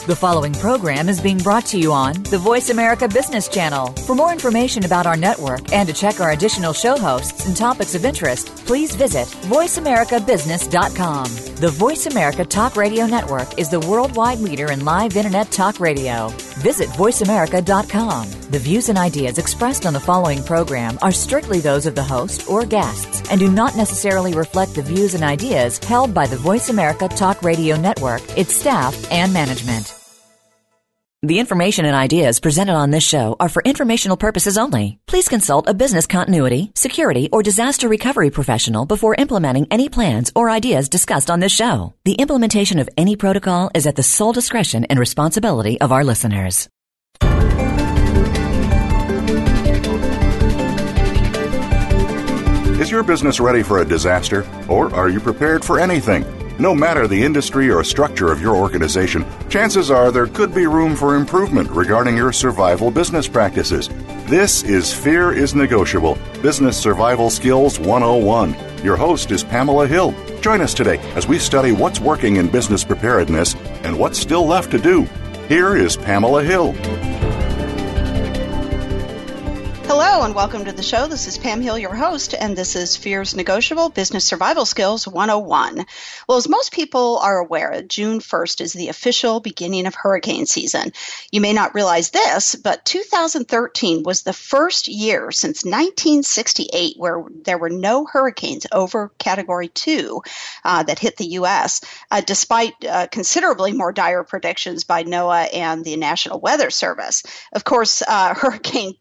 The following program is being brought to you on the Voice America Business Channel. For more information about our network and to check our additional show hosts and topics of interest, please visit voiceamericabusiness.com. The Voice America Talk Radio Network is the worldwide leader in live Internet talk radio. Visit voiceamerica.com. The views and ideas expressed on the following program are strictly those of the host or guests and do not necessarily reflect the views and ideas held by the Voice America Talk Radio Network, its staff, and management. The information and ideas presented on this show are for informational purposes only. Please consult a business continuity, security, or disaster recovery professional before implementing any plans or ideas discussed on this show. The implementation of any protocol is at the sole discretion and responsibility of our listeners. Is your business ready for a disaster, or are you prepared for anything? No matter the industry or structure of your organization, chances are there could be room for improvement regarding your survival business practices. This is Fear is Negotiable, Business Survival Skills 101. Your host is Pamela Hill. Join us today as we study what's working in business preparedness and what's still left to do. Here is Pamela Hill. Hello and welcome to the show. This is Pam Hill, your host, and this is Fear's Negotiable Business Survival Skills 101. Well, as most people are aware, June 1st is the official beginning of hurricane season. You may not realize this, but 2013 was the first year since 1968 where there were no hurricanes over Category 2 that hit the U.S., despite considerably more dire predictions by NOAA and the National Weather Service. Of course, hurricane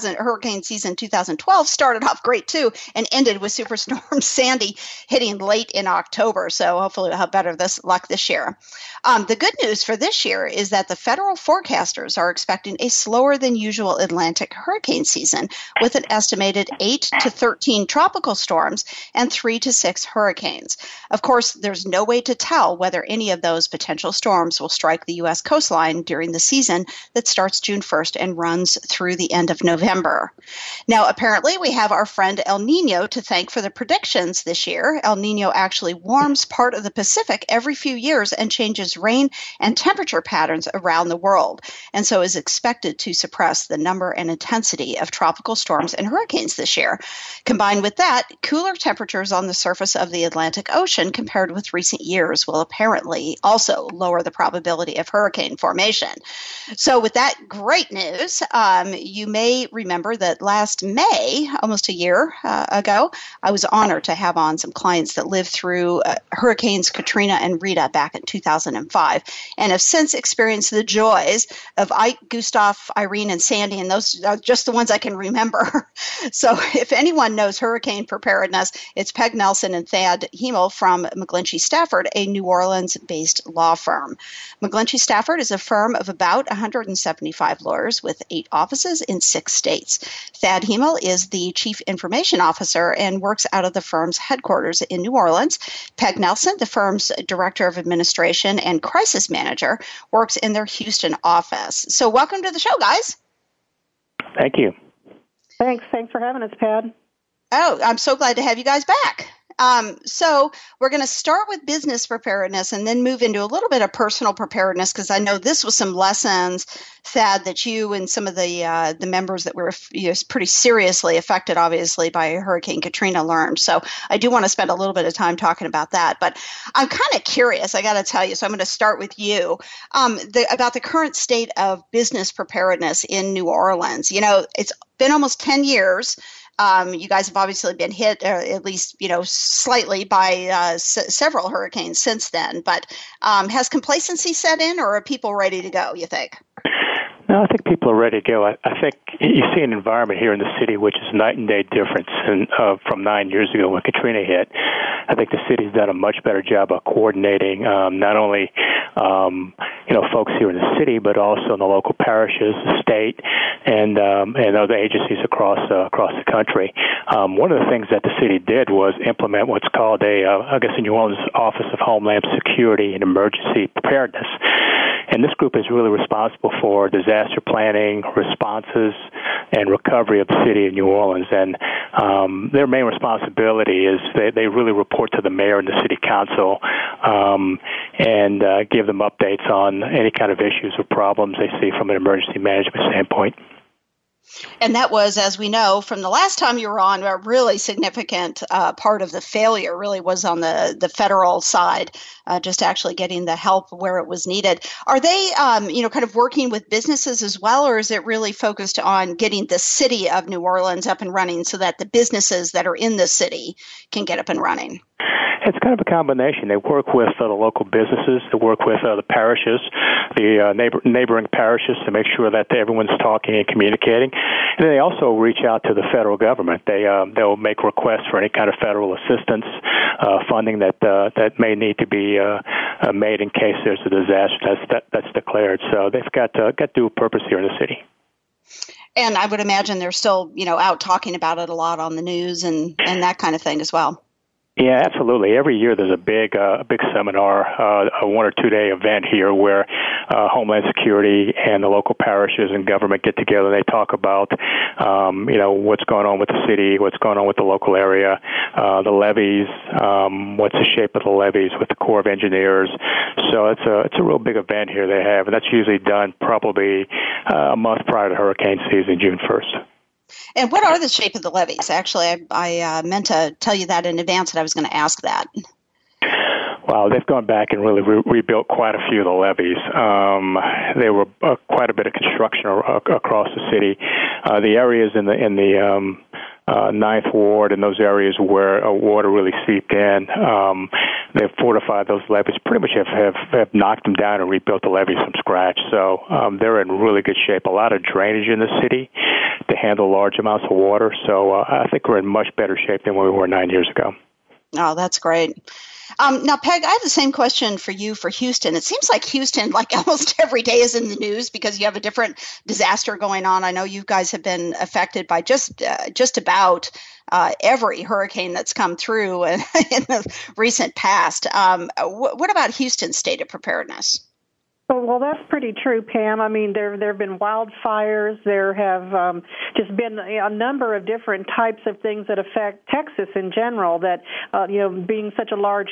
season 2012 started off great too and ended with Superstorm Sandy hitting late in October. So hopefully we'll have better luck this year. The good news for this year is that the federal forecasters are expecting a slower than usual Atlantic hurricane season with an estimated 8 to 13 tropical storms and 3 to 6 hurricanes. Of course, there's no way to tell whether any of those potential storms will strike the U.S. coastline during the season that starts June 1st and runs through the end of November. Now, apparently, we have our friend El Nino to thank for the predictions this year. El Nino actually warms part of the Pacific every few years and changes rain and temperature patterns around the world, and so is expected to suppress the number and intensity of tropical storms and hurricanes this year. Combined with that, cooler temperatures on the surface of the Atlantic Ocean compared with recent years will apparently also lower the probability of hurricane formation. So with that great news, you may remember that last May, almost a year ago, I was honored to have on some clients that lived through Hurricanes Katrina and Rita back in 2005 and have since experienced the joys of Ike, Gustav, Irene, and Sandy, and those are just the ones I can remember. So if anyone knows hurricane preparedness, it's Peg Nelson and Thad Hiemel from McGlinchey Stafford, a New Orleans-based law firm. McGlinchey Stafford is a firm of about 175 lawyers with 8 offices in 6 states. Thad Hiemel is the Chief Information Officer and works out of the firm's headquarters in New Orleans. Peg Nelson, the firm's Director of Administration and Crisis Manager, works in their Houston office. So welcome to the show, guys. Thank you. Thanks for having us, Pad. Oh, I'm so glad to have you guys back. So we're going to start with business preparedness and then move into a little bit of personal preparedness, because I know this was some lessons, Thad, that you and some of the members that were pretty seriously affected, obviously, by Hurricane Katrina learned. So I do want to spend a little bit of time talking about that. But I'm kind of curious, I got to tell you, so I'm going to start with you, about the current state of business preparedness in New Orleans. You know, it's been almost 10 years. You guys have obviously been hit, at least, slightly by several hurricanes since then. But has complacency set in, or are people ready to go, you think? No, I think people are ready to go. I think you see an environment here in the city which is night and day difference from 9 years ago when Katrina hit. I think the city's done a much better job of coordinating not only folks here in the city, but also in the local parishes, the state, and other agencies across the country. One of the things that the city did was implement what's called the New Orleans Office of Homeland Security and Emergency Preparedness. And And this group is really responsible for disaster planning, responses, and recovery of the city of New Orleans. And their main responsibility is they really report to the mayor and the city council and give them updates on any kind of issues or problems they see from an emergency management standpoint. And that was, as we know from the last time you were on, a really significant part of the failure really was on the federal side, just actually getting the help where it was needed. Are they, kind of working with businesses as well, or is it really focused on getting the city of New Orleans up and running so that the businesses that are in the city can get up and running? It's kind of a combination. They work with the local businesses, they work with the parishes, the neighboring parishes to make sure that everyone's talking and communicating. And then they also reach out to the federal government. They'll make requests for any kind of federal assistance, funding that may need to be made in case there's a disaster that's declared. So they've got dual purpose here in the city. And I would imagine they're still, out talking about it a lot on the news and that kind of thing as well. Yeah, absolutely. Every year there's a big seminar, a 1 or 2 day event here where Homeland Security and the local parishes and government get together. They talk about, what's going on with the city, what's going on with the local area, the levees, what's the shape of the levees with the Corps of Engineers. So it's a real big event here they have, and that's usually done probably a month prior to hurricane season, June 1st. And what are the shape of the levees? Actually, I meant to tell you that in advance, and I was going to ask that. Well, they've gone back and really rebuilt quite a few of the levees. There were quite a bit of construction across the city. The areas in the Ninth Ward and those areas where water really seeped in, they've fortified those levees, pretty much have knocked them down and rebuilt the levees from scratch. So they're in really good shape. A lot of drainage in the city to handle large amounts of water. So I think we're in much better shape than we were 9 years ago. Oh, that's great. Now, Peg, I have the same question for you for Houston. It seems like Houston, like almost every day, is in the news because you have a different disaster going on. I know you guys have been affected by just about every hurricane that's come through in the recent past. What about Houston's state of preparedness? Well, that's pretty true, Pam. I mean, there have been wildfires. There have just been a number of different types of things that affect Texas in general. That being such a large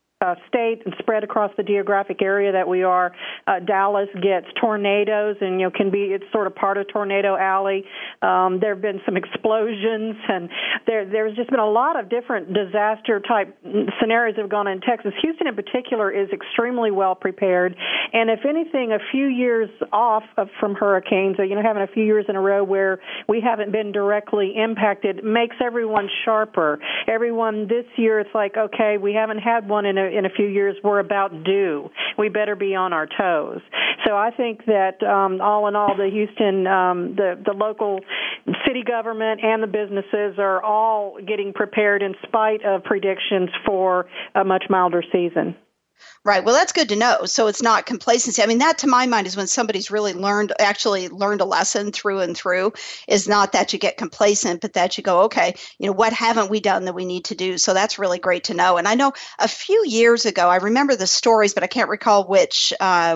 state and spread across the geographic area that we are, Dallas gets tornadoes and it's sort of part of Tornado Alley. There have been some explosions, and there's just been a lot of different disaster type scenarios that have gone on in Texas. Houston in particular is extremely well prepared, and if anything, a few years off from hurricanes, having a few years in a row where we haven't been directly impacted makes everyone sharper. Everyone this year, it's like, okay, we haven't had one in a few years, we're about due. We better be on our toes. So I think that all in all, the Houston, the local city government and the businesses are all getting prepared in spite of predictions for a much milder season. Right. Well, that's good to know. So it's not complacency. I mean, that to my mind is when somebody's really learned a lesson through and through, is not that you get complacent, but that you go, okay, what haven't we done that we need to do? So that's really great to know. And I know a few years ago, I remember the stories, but I can't recall which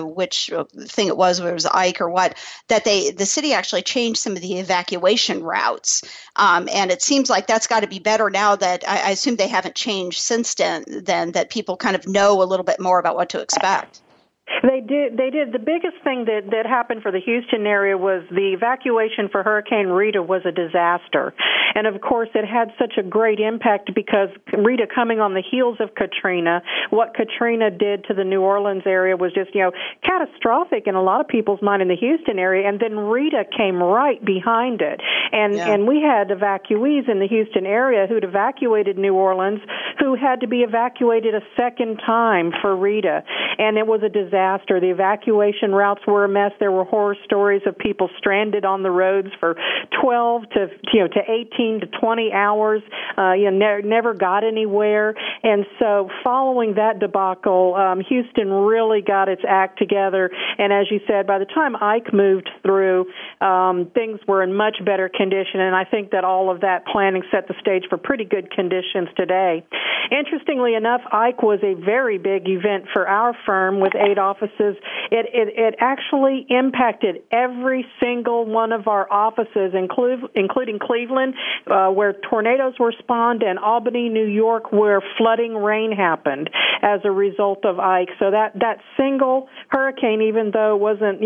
thing it was, whether it was Ike or what, that the city actually changed some of the evacuation routes. And it seems like that's got to be better now that I assume they haven't changed since then, that people kind of know a little bit more about what to expect. They did. The biggest thing that happened for the Houston area was the evacuation for Hurricane Rita was a disaster. And, of course, it had such a great impact because Rita coming on the heels of Katrina, what Katrina did to the New Orleans area was just, catastrophic in a lot of people's mind in the Houston area. And then Rita came right behind it. And we had evacuees in the Houston area who'd evacuated New Orleans who had to be evacuated a second time for Rita. And it was a disaster. The evacuation routes were a mess. There were horror stories of people stranded on the roads for 12 to 18 to 20 hours. Never got anywhere. And so, following that debacle, Houston really got its act together. And as you said, by the time Ike moved through, things were in much better condition. And I think that all of that planning set the stage for pretty good conditions today. Interestingly enough, Ike was a very big event for our firm with 8 offices it actually impacted every single one of our offices, including Cleveland, where tornadoes were spawned, and Albany, New York, where flooding rain happened as a result of Ike. So that single hurricane, even though it wasn't,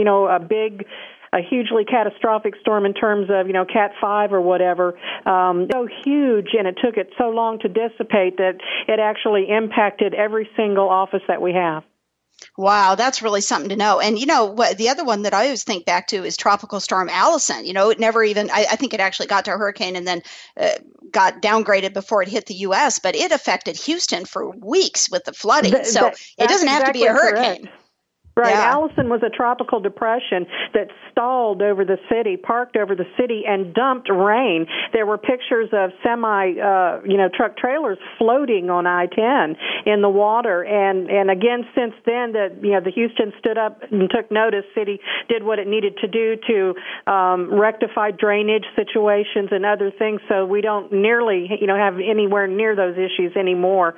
a hugely catastrophic storm in terms of, Cat 5 or whatever, so huge, and it took it so long to dissipate that it actually impacted every single office that we have. Wow, that's really something to know. And, the other one that I always think back to is Tropical Storm Allison. It never even, I think it actually got to a hurricane and then got downgraded before it hit the U.S., but it affected Houston for weeks with the flooding. It doesn't have to be a hurricane. Correct. Right. Yeah. Allison was a tropical depression that stalled over the city, parked over the city, and dumped rain. There were pictures of truck trailers floating on I-10 in the water. And again, since then, the Houston stood up and took notice. City did what it needed to do to rectify drainage situations and other things. So we don't nearly, have anywhere near those issues anymore.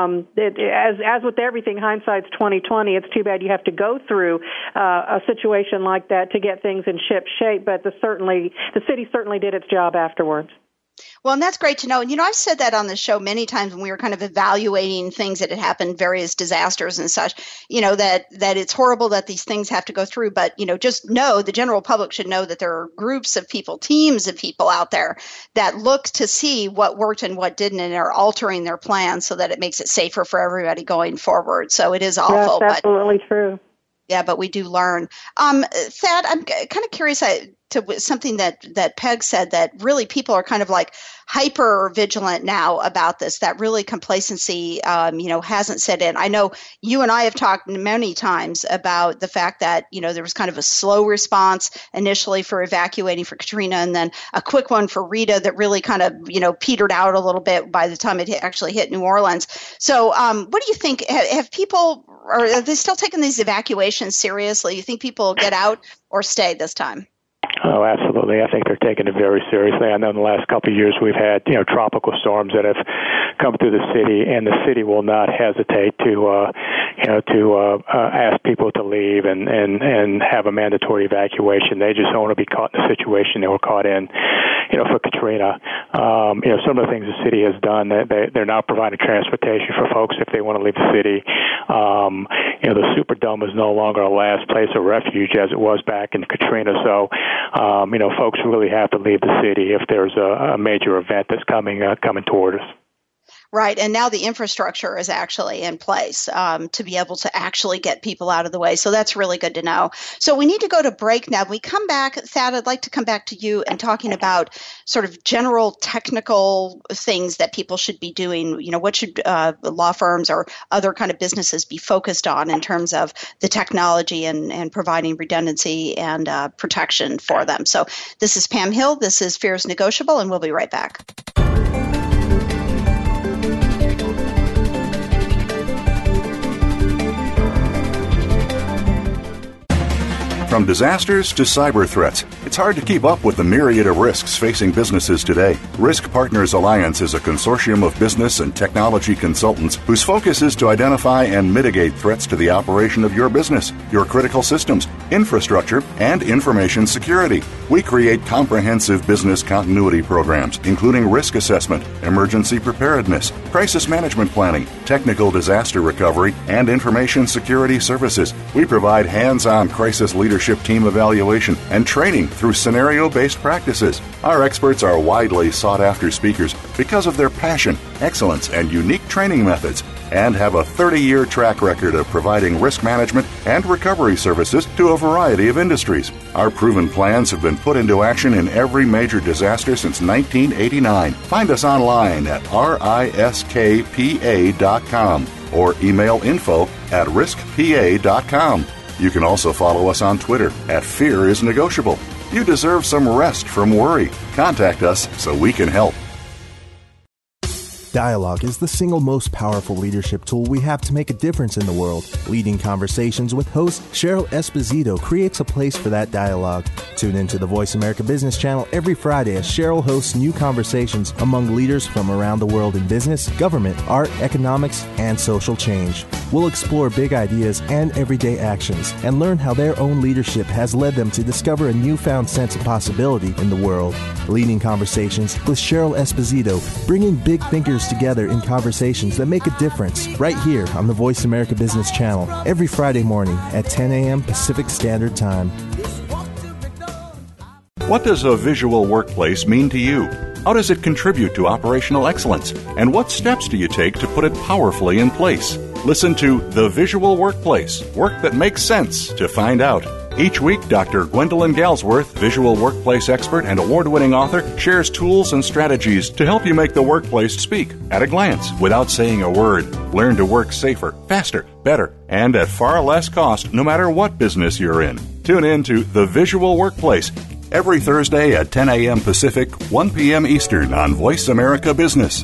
As with everything, hindsight's 20/20. It's too bad you have to go through a situation like that to get things in ship shape, but the city certainly did its job afterwards. Well, and that's great to know. And, I've said that on the show many times when we were kind of evaluating things that had happened, various disasters and such, that it's horrible that these things have to go through. But, just know the general public should know that there are groups of people, teams of people out there that look to see what worked and what didn't and are altering their plans so that it makes it safer for everybody going forward. So it is awful. That's absolutely true. Yeah, but we do learn. Thad, I'm kind of curious to something that Peg said, that really people are kind of like hyper vigilant now about this, that really complacency, hasn't set in. I know you and I have talked many times about the fact that, there was kind of a slow response initially for evacuating for Katrina, and then a quick one for Rita that really kind of, petered out a little bit by the time it actually hit New Orleans. So what do you think? Have people, are they still taking these evacuations seriously? You think people will get out or stay this time? Oh, absolutely. I think they're taking it very seriously. I know in the last couple of years we've had, tropical storms that have come through the city, and the city will not hesitate to ask people to leave and have a mandatory evacuation. They just don't want to be caught in the situation they were caught in, for Katrina. Some of the things the city has done, they're now providing transportation for folks if they want to leave the city. The Superdome is no longer a last place of refuge as it was back in Katrina. So, folks really have to leave the city if there's a major event that's coming toward us. Right, and now the infrastructure is actually in place to be able to actually get people out of the way. So that's really good to know. So we need to go to break now. When we come back, Thad, I'd like to come back to you and talking about sort of general technical things that people should be doing. What should law firms or other kind of businesses be focused on in terms of the technology and providing redundancy and protection for them. So this is Pam Hill. This is Fears Negotiable, and we'll be right back. From disasters to cyber threats, it's hard to keep up with the myriad of risks facing businesses today. Risk Partners Alliance is a consortium of business and technology consultants whose focus is to identify and mitigate threats to the operation of your business, your critical systems, infrastructure, and information security. We create comprehensive business continuity programs, including risk assessment, emergency preparedness, crisis management planning, technical disaster recovery, and information security services. We provide hands-on crisis leadership team evaluation and training through scenario-based practices. Our experts are widely sought-after speakers because of their passion, excellence, and unique training methods, and have a 30-year track record of providing risk management and recovery services to a variety of industries. Our proven plans have been put into action in every major disaster since 1989. Find us online at riskpa.com or email info@riskpa.com. You can also follow us on Twitter @FearIsNegotiable. You deserve some rest from worry. Contact us so we can help. Dialogue is the single most powerful leadership tool we have to make a difference in the world. Leading Conversations with host Cheryl Esposito creates a place for that dialogue. Tune into the Voice America Business Channel every Friday as Cheryl hosts new conversations among leaders from around the world in business, government, art, economics, and social change. We'll explore big ideas and everyday actions and learn how their own leadership has led them to discover a newfound sense of possibility in the world. Leading Conversations with Cheryl Esposito, bringing big thinkers together in conversations that make a difference, right here on the Voice America Business Channel every Friday morning at 10 a.m. Pacific Standard Time. What does a visual workplace mean to you? How does it contribute to operational excellence? And what steps do you take to put it powerfully in place? Listen to The Visual Workplace, work that makes sense, to find out. Each week, Dr. Gwendolyn Galsworth, visual workplace expert and award-winning author, shares tools and strategies to help you make the workplace speak at a glance without saying a word. Learn to work safer, faster, better, and at far less cost no matter what business you're in. Tune in to The Visual Workplace every Thursday at 10 a.m. Pacific, 1 p.m. Eastern on Voice America Business.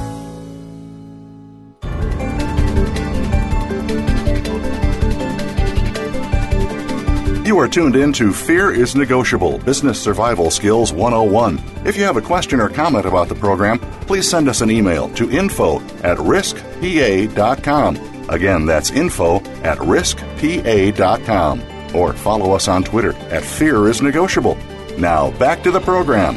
You are tuned in to Fear is Negotiable, Business Survival Skills 101. If you have a question or comment about the program, please send us an email to info@riskpa.com. Again, that's info@riskpa.com. Or follow us on Twitter @FearIsNegotiable. Now, back to the program.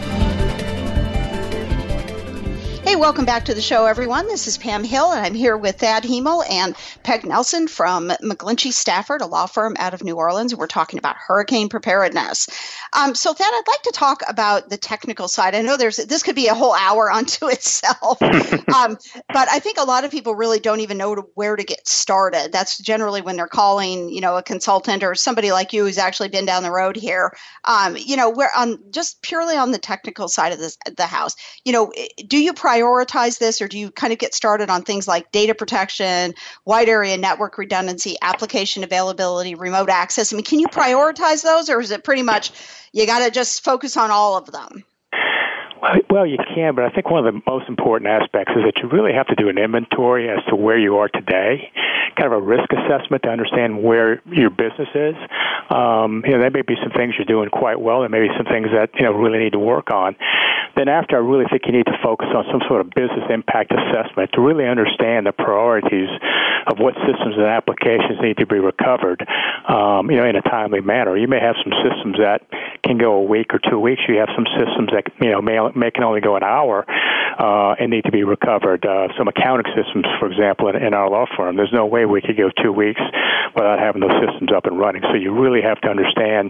Hey, welcome back to the show, everyone. This is Pam Hill, and I'm here with Thad Hemel and Peg Nelson from McGlinchey Stafford, a law firm out of New Orleans. We're talking about hurricane preparedness. So, Thad, I'd like to talk about the technical side. I know this could be a whole hour unto itself, but I think a lot of people really don't even know where to get started. That's generally when they're calling, a consultant or somebody like you who's actually been down the road here. We're on just purely on the technical side of the house. Do you prioritize this, or do you kind of get started on things like data protection, wide area network redundancy, application availability, remote access? I mean, can you prioritize those, or is it pretty much you got to just focus on all of them? Well, you can, but I think one of the most important aspects is that you really have to do an inventory as to where you are today, kind of a risk assessment to understand where your business is. There may be some things you're doing quite well. There may be some things that really need to work on. Then after, I really think you need to focus on some sort of business impact assessment to really understand the priorities of what systems and applications need to be recovered, in a timely manner. You may have some systems that can go a week or 2 weeks. You have some systems that, may can only go an hour and need to be recovered. Some accounting systems, for example, in our law firm, there's no way we could go 2 weeks without having those systems up and running. So you really have to understand,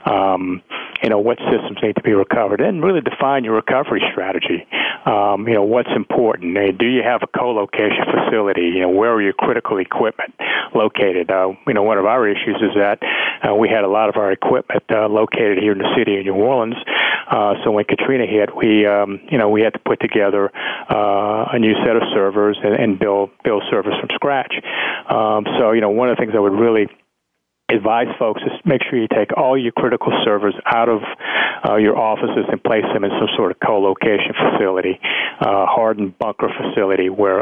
what systems need to be recovered and really define your recovery strategy. What's important. Do you have a co-location facility? Where are your critical equipment located? One of our issues is that we had a lot of our equipment located here in the city of New Orleans. So when Katrina hit, we had to put together a new set of servers and build servers from scratch. So one of the things I would really advise folks is make sure you take all your critical servers out of your offices and place them in some sort of co-location facility, hardened bunker facility where,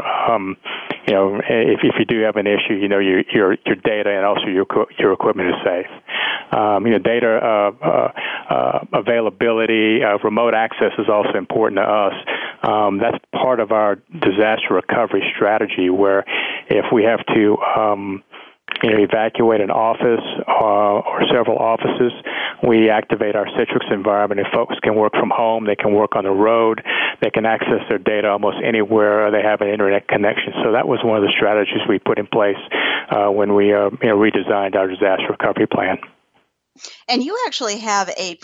if you do have an issue, your data and also your equipment is safe. Data availability, remote access is also important to us. That's part of our disaster recovery strategy, where if we have to evacuate an office or several offices, we activate our Citrix environment, and folks can work from home. They can work on the road. They can access their data almost anywhere they have an internet connection. So that was one of the strategies we put in place when we redesigned our disaster recovery plan. And you actually have a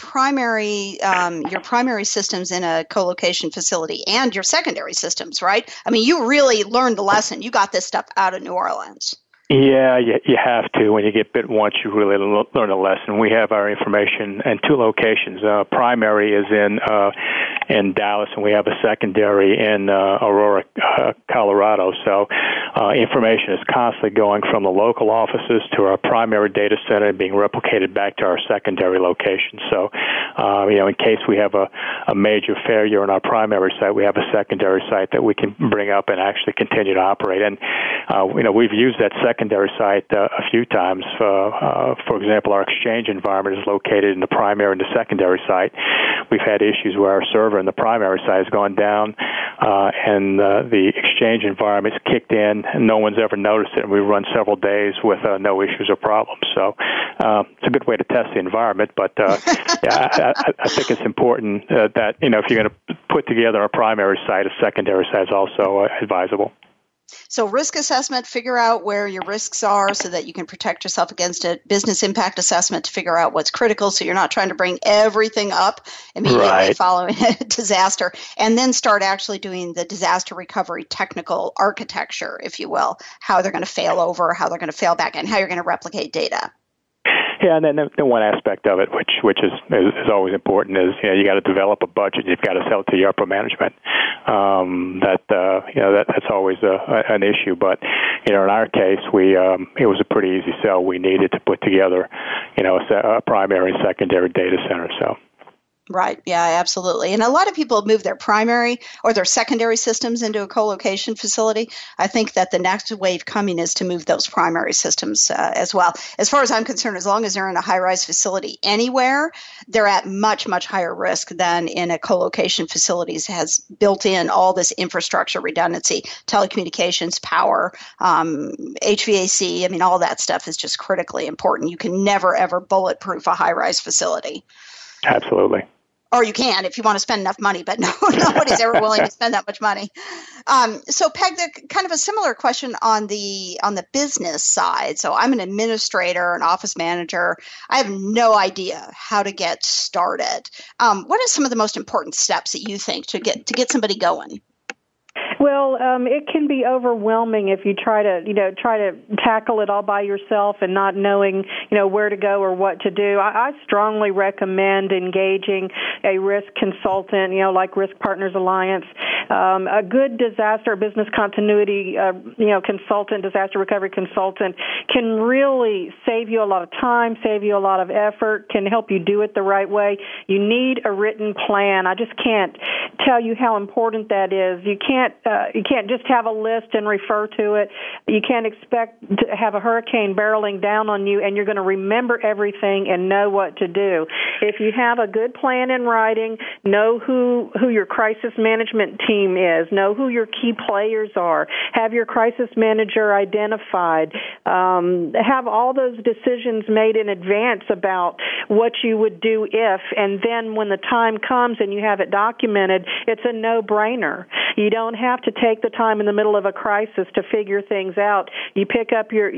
your primary systems in a co-location facility and your secondary systems, right? I mean, you really learned the lesson. You got this stuff out of New Orleans. Yeah, you have to. When you get bit once, you really learn a lesson. We have our information in two locations. Primary is in Dallas, and we have a secondary in Aurora, Colorado. So information is constantly going from the local offices to our primary data center and being replicated back to our secondary location. So In case we have a major failure on our primary site, we have a secondary site that we can bring up and actually continue to operate. And we've used that secondary site a few times. For example, our Exchange environment is located in the primary and the secondary site. We've had issues where our server in the primary site has gone down, and the Exchange environment's kicked in, and no one's ever noticed it. And we run several days with no issues or problems. So it's a good way to test the environment. But I think it's important that if you're going to put together a primary site, a secondary site is also advisable. So risk assessment, figure out where your risks are so that you can protect yourself against it. Business impact assessment to figure out what's critical so you're not trying to bring everything up immediately following a disaster. And then start actually doing the disaster recovery technical architecture, if you will, how they're going to fail over, how they're going to fail back, and how you're going to replicate data. Yeah, and then one aspect of it, which is always important, is you got to develop a budget. You've got to sell it to your upper management. That's always an issue. But in our case, it was a pretty easy sell. We needed to put together a primary and secondary data center. So. Right. Yeah, absolutely. And a lot of people move their primary or their secondary systems into a co-location facility. I think that the next wave coming is to move those primary systems as well. As far as I'm concerned, as long as they're in a high-rise facility anywhere, they're at much, much higher risk than in a co-location facilities has built in all this infrastructure redundancy, telecommunications, power, HVAC. I mean, all that stuff is just critically important. You can never, ever bulletproof a high-rise facility. Absolutely. Or you can if you want to spend enough money, but nobody's ever willing to spend that much money. So, Peg, kind of a similar question on the business side. So I'm an administrator, an office manager. I have no idea how to get started. What are some of the most important steps that you think to get somebody going? Well, it can be overwhelming if you try to tackle it all by yourself and not knowing, where to go or what to do. I strongly recommend engaging a risk consultant, like Risk Partners Alliance. A good disaster business continuity, consultant, disaster recovery consultant can really save you a lot of time, save you a lot of effort, can help you do it the right way. You need a written plan. I just can't tell you how important that is. You can't just have a list and refer to it. You can't expect to have a hurricane barreling down on you and you're going to remember everything and know what to do. If you have a good plan in writing, know who your crisis management team is, know who your key players are, have your crisis manager identified, have all those decisions made in advance about what you would do if, and then when the time comes and you have it documented, it's a no-brainer. You don't have to take the time in the middle of a crisis to figure things out. You pick up your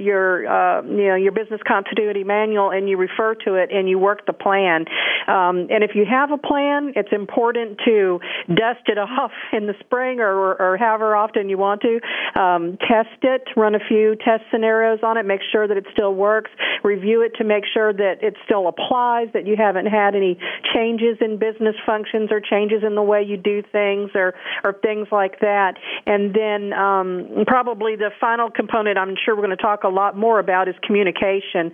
business continuity manual and you refer to it and you work the plan. And if you have a plan, it's important to dust it off in the spring or however often you want to. Test it, run a few test scenarios on it, make sure that it still works, review it to make sure that it still applies, that you haven't had any changes in business functions or changes in the way you do things or things like that. And then probably the final component I'm sure we're going to talk a lot more about is communication.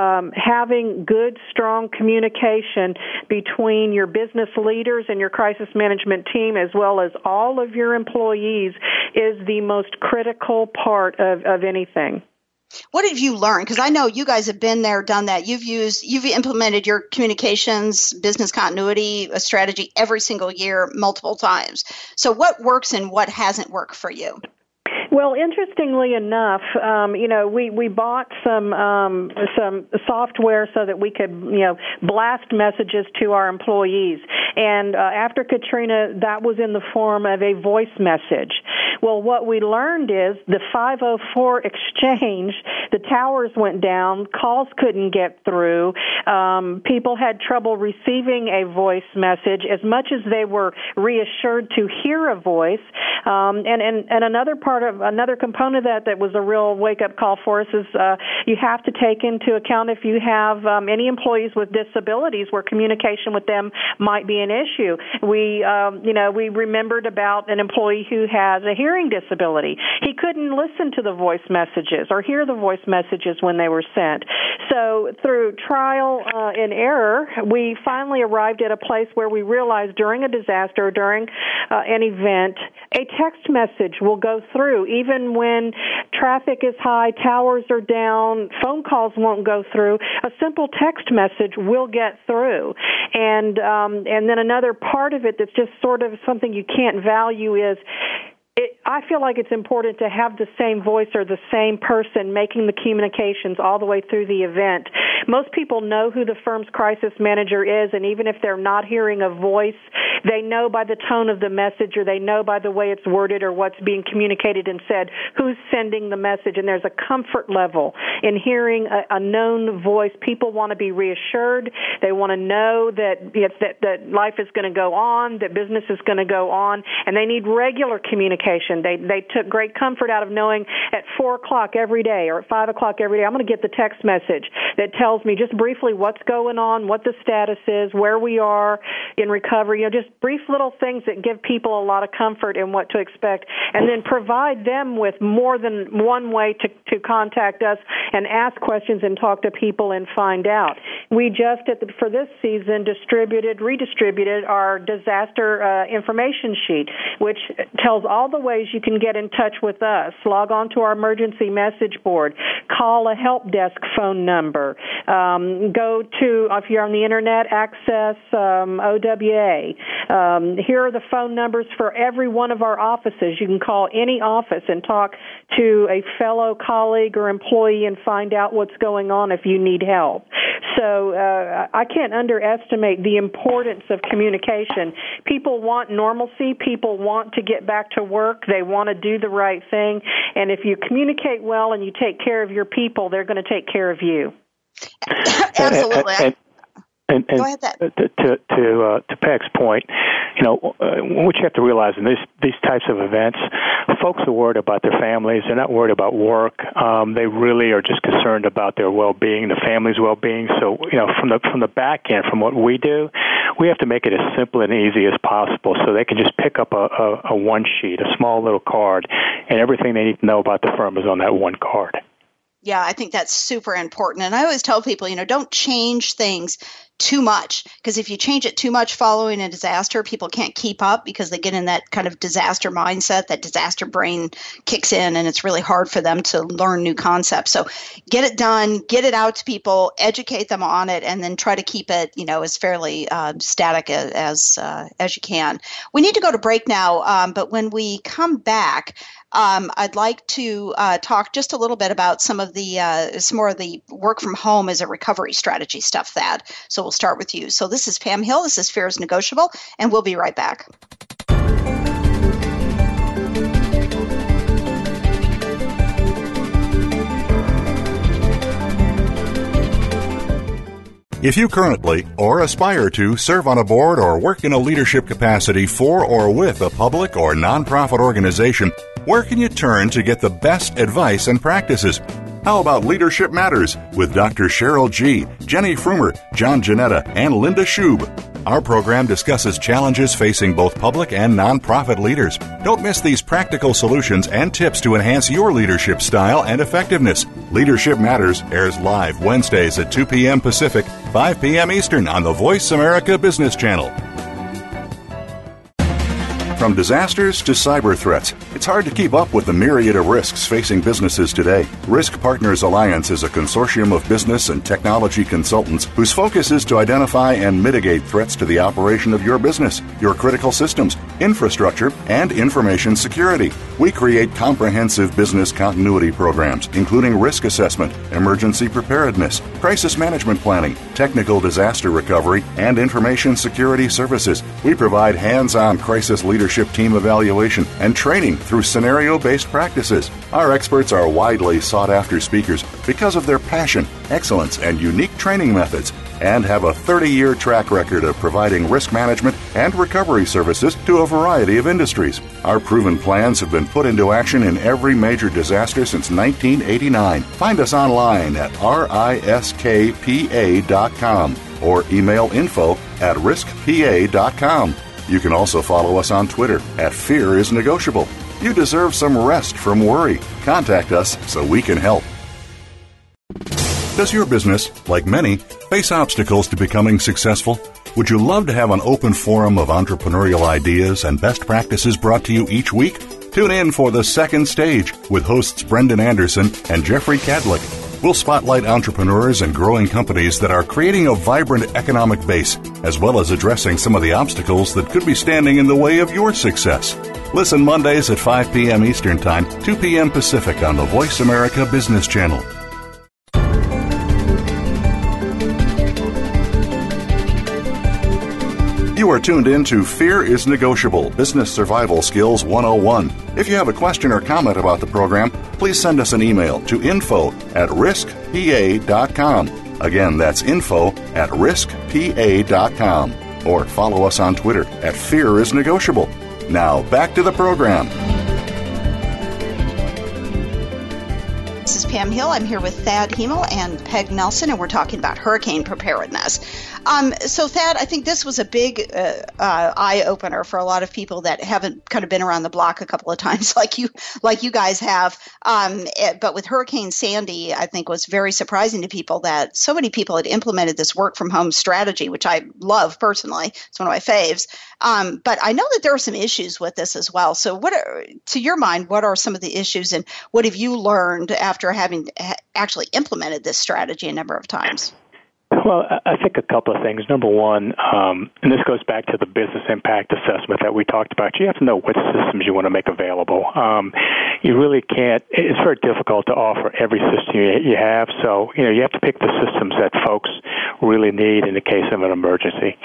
Having good, strong communication between your business leaders and your crisis management team as well as all of your employees is the most critical part of anything. What have you learned? Because I know you guys have been there, done that. You've implemented your communications, business continuity strategy every single year, multiple times. So what works and what hasn't worked for you? Well, interestingly enough, we bought some software so that we could, blast messages to our employees. And after Katrina, that was in the form of a voice message. Well, what we learned is the 504 exchange, the towers went down, calls couldn't get through, people had trouble receiving a voice message as much as they were reassured to hear a voice. And another part of another component of that was a real wake-up call for us is you have to take into account if you have any employees with disabilities where communication with them might be an issue. We remembered about an employee who has a hearing disability. He couldn't listen to the voice messages or hear the voice messages when they were sent. So through trial and error, we finally arrived at a place where we realized during a disaster, during an event, a text message will go through. Even when traffic is high, towers are down, phone calls won't go through, a simple text message will get through. And then another part of it that's just sort of something you can't value is I feel like it's important to have the same voice or the same person making the communications all the way through the event. Most people know who the firm's crisis manager is, and even if they're not hearing a voice, they know by the tone of the message or they know by the way it's worded or what's being communicated and said who's sending the message, and there's a comfort level in hearing a known voice. People want to be reassured. They want to know that life is going to go on, that business is going to go on, and they need regular communication. They took great comfort out of knowing at 4 o'clock every day or at 5 o'clock every day, I'm going to get the text message that tells me just briefly what's going on, what the status is, where we are in recovery, just brief little things that give people a lot of comfort in what to expect, and then provide them with more than one way to contact us and ask questions and talk to people and find out. We just, for this season, redistributed our disaster information sheet, which tells all the ways you can get in touch with us. Log on to our emergency message board. Call a help desk phone number. Go to, if you're on the Internet, access OWA. Here are the phone numbers for every one of our offices. You can call any office and talk to a fellow colleague or employee and find out what's going on if you need help. So I can't underestimate the importance of communication. People want normalcy. People want to get back to work. They want to do the right thing. And if you communicate well and you take care of your people, they're going to take care of you. Absolutely. And go ahead, to Peg's point, what you have to realize in these types of events, folks are worried about their families. They're not worried about work. They really are just concerned about their well-being, the family's well-being. So, from the back end, from what we do, we have to make it as simple and easy as possible so they can just pick up a one sheet, a small little card, and everything they need to know about the firm is on that one card. Yeah, I think that's super important. And I always tell people, don't change things too much, because if you change it too much following a disaster, people can't keep up because they get in that kind of disaster mindset, that disaster brain kicks in, and it's really hard for them to learn new concepts. So get it done, get it out to people, educate them on it, and then try to keep it, as fairly static as you can. We need to go to break now, but when we come back, I'd like to talk just a little bit about some more of the work from home as a recovery strategy stuff, Thad. So we'll start with you. So this is Pam Hill. This is Fear is Negotiable, and we'll be right back. If you currently or aspire to serve on a board or work in a leadership capacity for or with a public or nonprofit organization, where can you turn to get the best advice and practices? How about Leadership Matters with Dr. Cheryl G., Jenny Frumer, John Janetta, and Linda Schub? Our program discusses challenges facing both public and nonprofit leaders. Don't miss these practical solutions and tips to enhance your leadership style and effectiveness. Leadership Matters airs live Wednesdays at 2 p.m. Pacific, 5 p.m. Eastern on the Voice America Business Channel. From disasters to cyber threats, it's hard to keep up with the myriad of risks facing businesses today. Risk Partners Alliance is a consortium of business and technology consultants whose focus is to identify and mitigate threats to the operation of your business, your critical systems, infrastructure, and information security. We create comprehensive business continuity programs, including risk assessment, emergency preparedness, crisis management planning, technical disaster recovery, and information security services. We provide hands-on crisis leadership team evaluation and training through scenario-based practices. Our experts are widely sought-after speakers because of their passion, excellence, and unique training methods, and have a 30-year track record of providing risk management and recovery services to a variety of industries. Our proven plans have been put into action in every major disaster since 1989. Find us online at riskpa.com or email info@riskpa.com. You can also follow us on Twitter @FearIsNegotiable. You deserve some rest from worry. Contact us so we can help. Does your business, like many, face obstacles to becoming successful? Would you love to have an open forum of entrepreneurial ideas and best practices brought to you each week? Tune in for The Second Stage with hosts Brendan Anderson and Jeffrey Cadlick. We'll spotlight entrepreneurs and growing companies that are creating a vibrant economic base, as well as addressing some of the obstacles that could be standing in the way of your success. Listen Mondays at 5 p.m. Eastern Time, 2 p.m. Pacific on the Voice America Business Channel. You are tuned in to Fear is Negotiable, Business Survival Skills 101. If you have a question or comment about the program, please send us an email to info@riskpa.com. Again, that's info@riskpa.com. Or follow us on Twitter @FearIsNegotiable. Now, back to the program. This is Pam Hill. I'm here with Thad Hemel and Peg Nelson, and we're talking about hurricane preparedness. So, Thad, I think this was a big eye-opener for a lot of people that haven't kind of been around the block a couple of times like you guys have. But with Hurricane Sandy, I think was very surprising to people that so many people had implemented this work-from-home strategy, which I love personally. It's one of my faves. But I know that there are some issues with this as well. So to your mind, what are some of the issues, and what have you learned after having actually implemented this strategy a number of times? Well, I think a couple of things. Number one, and this goes back to the business impact assessment that we talked about. You have to know what systems you want to make available. You really can't. It's very difficult to offer every system you have. So, you have to pick the systems that folks really need in the case of an emergency.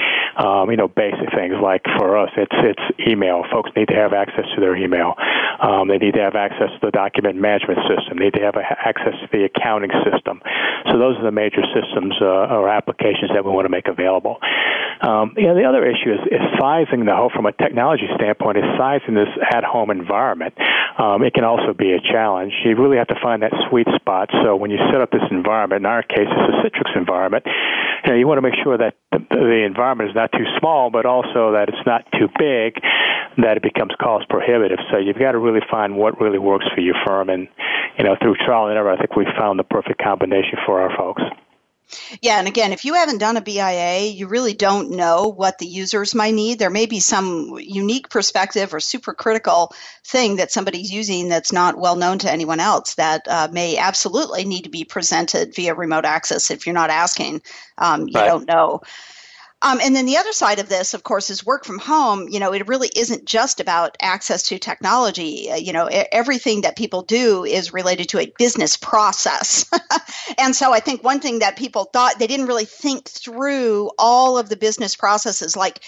Basic things like for us, it's email. Folks need to have access to their email. They need to have access to the document management system. They need to have access to the accounting system. So those are the major systems or applications that we want to make available. The other issue is sizing from a technology standpoint, is sizing this at-home environment. It can also be a challenge. You really have to find that sweet spot. So when you set up this environment, in our case, it's a Citrix environment, you want to make sure that the environment is not too small, but also that it's not too big, that it becomes cost prohibitive. So you've got to really find what really works for your firm. And, through trial and error, I think we found the perfect combination for our folks. Yeah, and again, if you haven't done a BIA, you really don't know what the users might need. There may be some unique perspective or super critical thing that somebody's using that's not well known to anyone else that may absolutely need to be presented via remote access. If you're not asking, you don't know. And then the other side of this, of course, is work from home. It really isn't just about access to technology. Everything that people do is related to a business process. And so I think one thing that people thought, they didn't really think through all of the business processes. Like,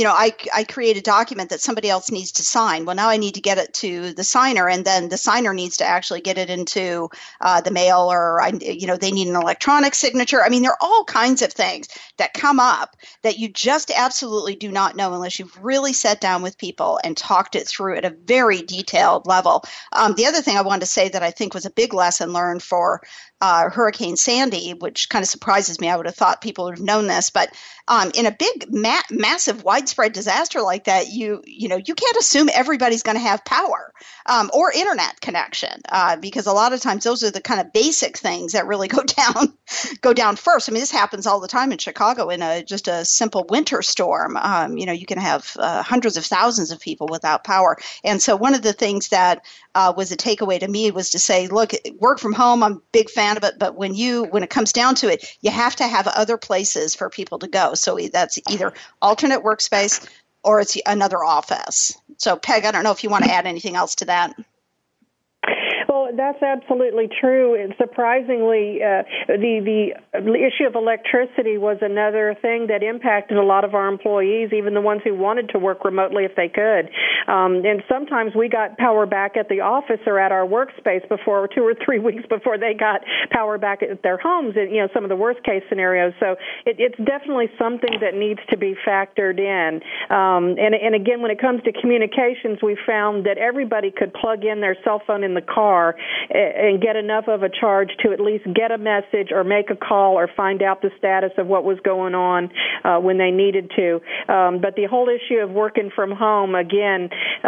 I create a document that somebody else needs to sign. Well, now I need to get it to the signer, and then the signer needs to actually get it into the mail, or they need an electronic signature. I mean, there are all kinds of things that come up that you just absolutely do not know unless you've really sat down with people and talked it through at a very detailed level. The other thing I wanted to say that I think was a big lesson learned for Hurricane Sandy, which kind of surprises me. I would have thought people would have known this, but in a big, massive, widespread disaster like that, you can't assume everybody's going to have power or internet connection, because a lot of times those are the kind of basic things that really go down first. I mean, this happens all the time in Chicago in just a simple winter storm. You can have hundreds of thousands of people without power, and so one of the things that was a takeaway to me was to say, look, work from home, I'm a big fan of it, but when it comes down to it, you have to have other places for people to go. So that's either alternate workspace or it's another office. So, Peg, I don't know if you want to add anything else to that. Well, that's absolutely true. And surprisingly, the issue of electricity was another thing that impacted a lot of our employees, even the ones who wanted to work remotely if they could. And sometimes we got power back at the office or at our workspace before 2 or 3 weeks before they got power back at their homes, and some of the worst case scenarios. So it's definitely something that needs to be factored in. And again, when it comes to communications, we found that everybody could plug in their cell phone in the car and get enough of a charge to at least get a message or make a call or find out the status of what was going on when they needed to. But the whole issue of working from home, again,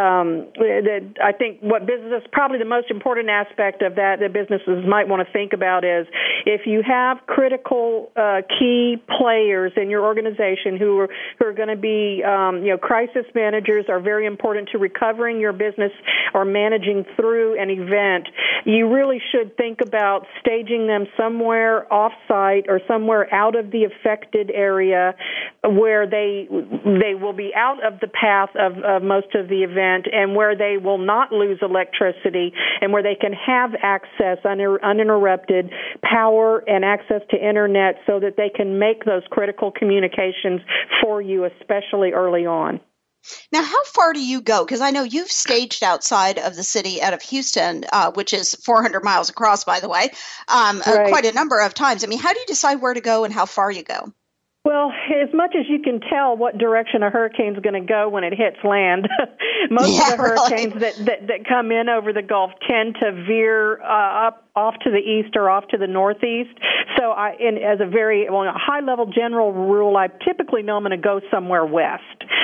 I think what business, probably the most important aspect of that businesses might want to think about is if you have critical key players in your organization who are going to be, crisis managers are very important to recovering your business or managing through an event. You really should think about staging them somewhere off-site or somewhere out of the affected area where they will be out of the path of most of the event and where they will not lose electricity and where they can have access, uninterrupted power and access to internet so that they can make those critical communications for you, especially early on. Now, how far do you go? Because I know you've staged outside of the city, out of Houston, which is 400 miles across, by the way, right. Quite a number of times. I mean, how do you decide where to go and how far you go? Well, as much as you can tell what direction a hurricane's going to go when it hits land, most of the hurricanes that come in over the Gulf tend to veer off to the east or off to the northeast. So as a high-level general rule, I typically know I'm going to go somewhere west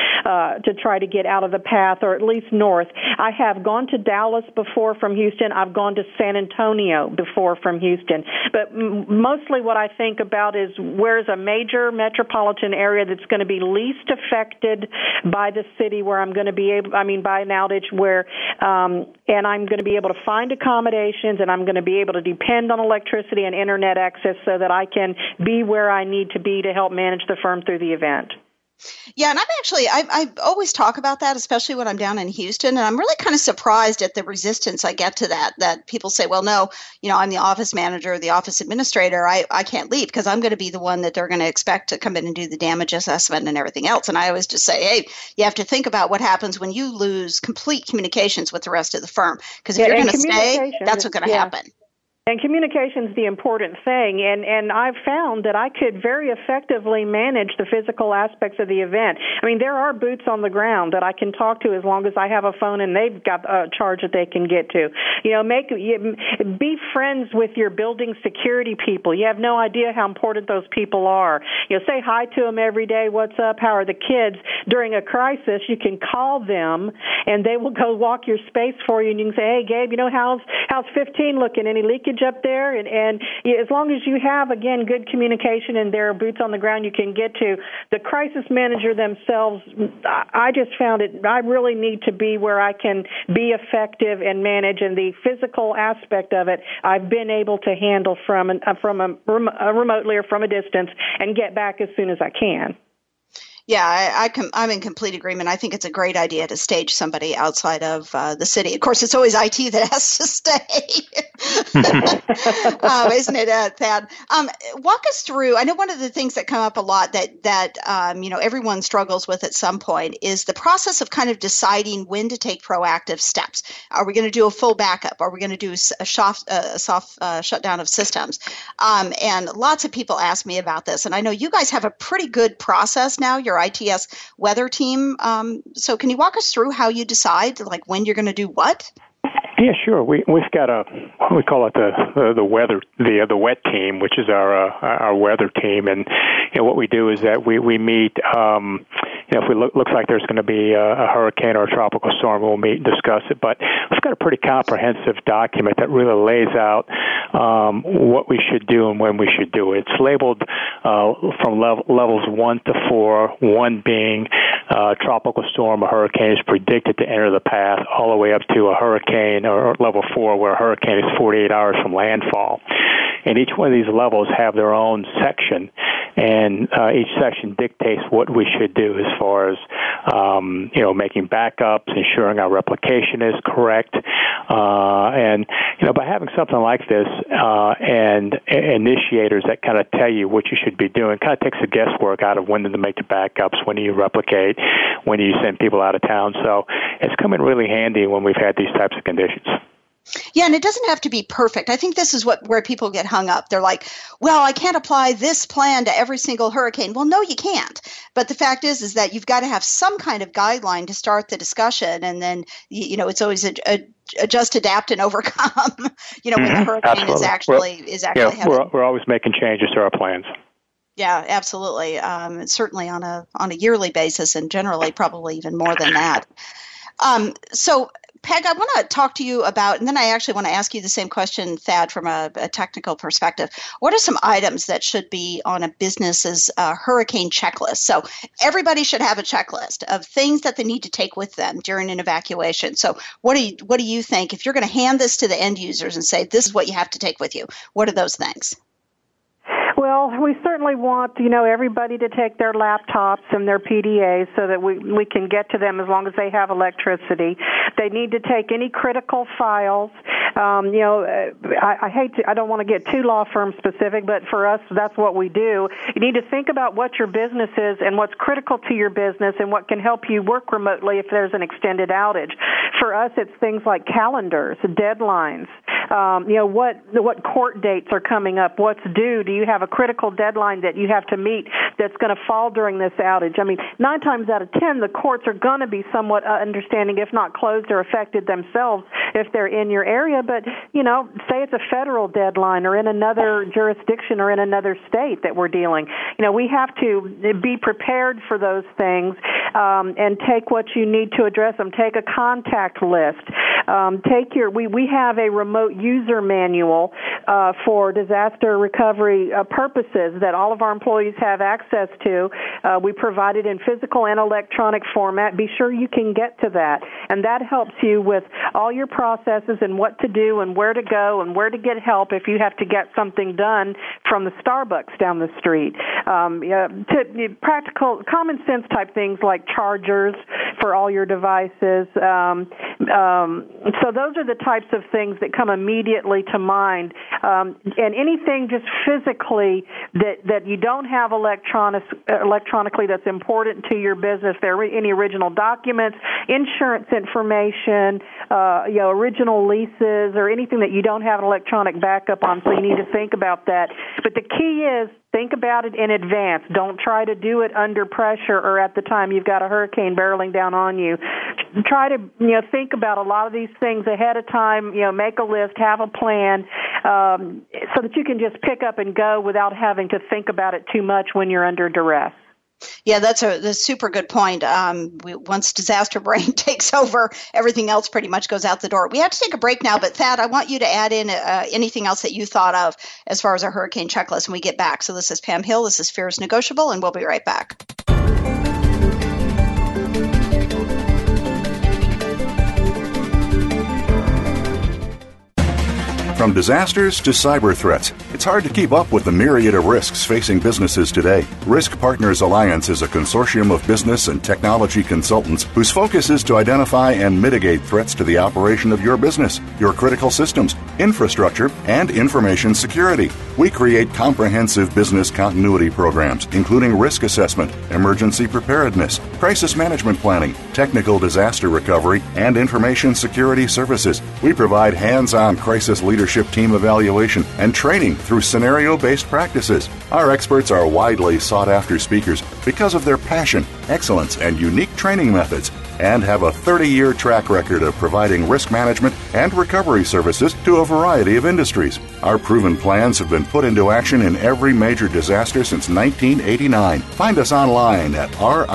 to try to get out of the path, or at least north. I have gone to Dallas before from Houston. I've gone to San Antonio before from Houston. But mostly what I think about is where's a major metropolitan area that's going to be least affected by the city where I'm going to be by an outage where, and I'm going to be able to find accommodations and I'm going to be able to depend on electricity and internet access so that I can be where I need to be to help manage the firm through the event. Yeah, and I always talk about that, especially when I'm down in Houston, and I'm really kind of surprised at the resistance I get to that people say, well, no, I'm the office manager, the office administrator, I can't leave because I'm going to be the one that they're going to expect to come in and do the damage assessment and everything else. And I always just say, hey, you have to think about what happens when you lose complete communications with the rest of the firm, because if you're going to stay, that's what's going to happen. And communication's the important thing, and I've found that I could very effectively manage the physical aspects of the event. I mean, there are boots on the ground that I can talk to as long as I have a phone and they've got a charge that they can get to. Be friends with your building security people. You have no idea how important those people are. Say hi to them every day. What's up? How are the kids? During a crisis, you can call them and they will go walk your space for you, and you can say, hey, Gabe, how's 15 looking? Any leakage up there? And as long as you have, again, good communication and there are boots on the ground you can get to, the crisis manager themselves, I just found it, I really need to be where I can be effective and manage, and the physical aspect of it I've been able to handle from remotely or from a distance and get back as soon as I can. Yeah, I'm in complete agreement. I think it's a great idea to stage somebody outside of the city. Of course, it's always IT that has to stay, isn't it, Thad? Walk us through. I know one of the things that come up a lot that everyone struggles with at some point is the process of kind of deciding when to take proactive steps. Are we going to do a full backup? Are we going to do a soft shutdown of systems? And lots of people ask me about this, and I know you guys have a pretty good process now. Your ITS weather team. So can you walk us through how you decide, like, when you're going to do what? Yeah, sure. We've got we call it the weather, the wet team, which is our weather team, and what we do is that we meet. If it looks like there's going to be a hurricane or a tropical storm, we'll meet and discuss it. But we've got a pretty comprehensive document that really lays out what we should do and when we should do it. It's labeled from levels 1 to 4, 1 being tropical storm or hurricane is predicted to enter the path all the way up to a hurricane or level 4, where a hurricane is 48 hours from landfall. And each one of these levels have their own section, and each section dictates what we should do as far as, making backups, ensuring our replication is correct. And by having something like this and initiators that kind of tell you what you should be doing, kind of takes the guesswork out of when to make the backups, when do you replicate, when do you send people out of town. So it's come in really handy when we've had these types of conditions. Yeah, and it doesn't have to be perfect. I think this is where people get hung up. They're like, well, I can't apply this plan to every single hurricane. Well, no, you can't. But the fact is that you've got to have some kind of guideline to start the discussion. And then, it's always a just adapt and overcome, when the hurricane is actually happening. We're always making changes to our plans. Yeah, absolutely. Certainly on a yearly basis, and generally probably even more than that. So, Peg, I want to talk to you about, and then I actually want to ask you the same question, Thad, from a technical perspective. What are some items that should be on a business's hurricane checklist? So everybody should have a checklist of things that they need to take with them during an evacuation. So what do you think, if you're going to hand this to the end users and say, this is what you have to take with you, what are those things? Well, we certainly want, everybody to take their laptops and their PDAs so that we can get to them as long as they have electricity. They need to take any critical files. I don't want to get too law firm specific, but for us, that's what we do. You need to think about what your business is and what's critical to your business and what can help you work remotely if there's an extended outage. For us, it's things like calendars, deadlines, what court dates are coming up, what's due. Do you have a critical deadline that you have to meet that's going to fall during this outage? 9 times out of 10, the courts are going to be somewhat understanding, if not closed or affected themselves, if they're in your area. But, say it's a federal deadline or in another jurisdiction or in another state that we're dealing. We have to be prepared for those things and take what you need to address them. Take a contact list. We have a remote user manual for disaster recovery purposes that all of our employees have access to. We provide it in physical and electronic format. Be sure you can get to that. And that helps you with all your processes and what to do and where to go and where to get help if you have to get something done from the Starbucks down the street. Practical, common sense type things like chargers for all your devices. So those are the types of things that come immediately to mind. And anything just physically that you don't have electronically that's important to your business. There are any original documents, insurance information, original leases, or anything that you don't have an electronic backup on, so you need to think about that. But the key is think about it in advance. Don't try to do it under pressure or at the time you've got a hurricane barreling down on you. Try to think about a lot of these things ahead of time. Make a list, have a plan, so that you can just pick up and go without having to think about it too much when you're under duress. Yeah, that's a super good point. Once disaster brain takes over, everything else pretty much goes out the door. We have to take a break now, but Thad, I want you to add in anything else that you thought of as far as our hurricane checklist when we get back. So this is Pam Hill, this is Fears Negotiable, and we'll be right back. From disasters to cyber threats, it's hard to keep up with the myriad of risks facing businesses today. Risk Partners Alliance is a consortium of business and technology consultants whose focus is to identify and mitigate threats to the operation of your business, your critical systems, infrastructure, and information security. We create comprehensive business continuity programs, including risk assessment, emergency preparedness, crisis management planning, technical disaster recovery, and information security services. We provide hands-on crisis leadership team evaluation and training through scenario-based practices. Our experts are widely sought-after speakers because of their passion, excellence, and unique training methods, and have a 30-year track record of providing risk management and recovery services to a variety of industries. Our proven plans have been put into action in every major disaster since 1989. Find us online at